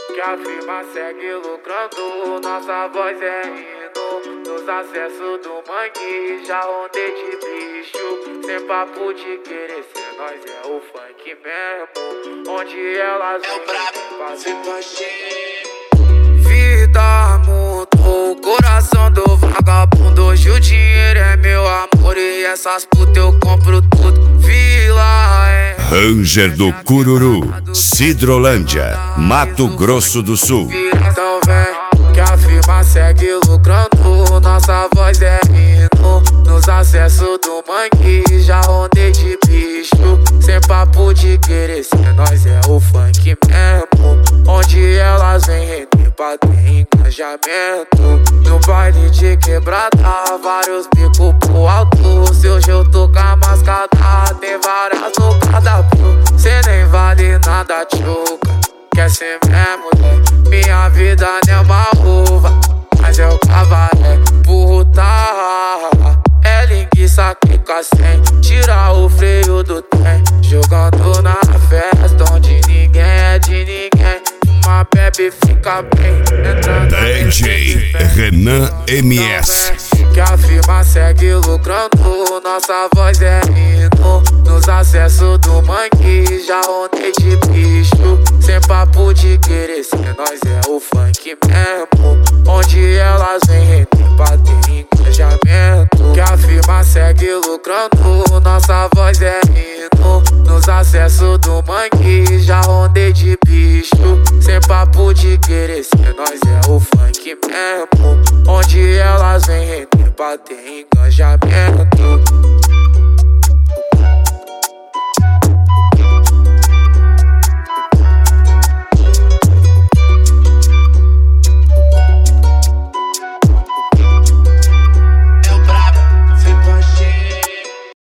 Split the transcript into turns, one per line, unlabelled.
Que a firma segue lucrando, nossa voz é hino. Nos acessos do mangue, já rondei de bicho. Sem papo de querer ser, nós é o funk mesmo. Onde elas vêm fazer coxinha. Vida mudou o coração do vagabundo. Hoje o dinheiro é meu amor e essas putas eu compro tudo. Vila é
Ranger do Cururu, Cidrolândia, Mato Grosso do Sul.
Então vem, que a firma segue lucrando, nossa voz é hino. Nos acessos do mangue, já rondei de bicho. Sem papo de querer ser, nós é o funk mesmo. Onde elas vêm render pra ter engajamento. No baile de quebrada, vários bicos pro alto. Se hoje eu tô com a mascada, tem várias no cardápio. Cê nem vale nada, tchuca. Quer ser mesmo, né? Minha vida não é uma uva, mas é o cabaré. Burro tá, é linguiça que sem. Tira o freio do trem, jogando na festa onde ninguém é de ninguém. Uma bebe fica bem,
DJ Renan MS.
Que a firma segue lucrando, nossa voz é hino. Nos acessos do mangue, já rondei de bicho. Sem papo de querer ser, nós é o funk mesmo. Onde elas vêm render pra ter engajamento. Que a firma segue lucrando, nossa voz é hino. Nos acessos do mangue, já rondei de bicho. Sem papo de querer ser, nós é o funk mesmo. Onde elas vêm render pra ter engajamento.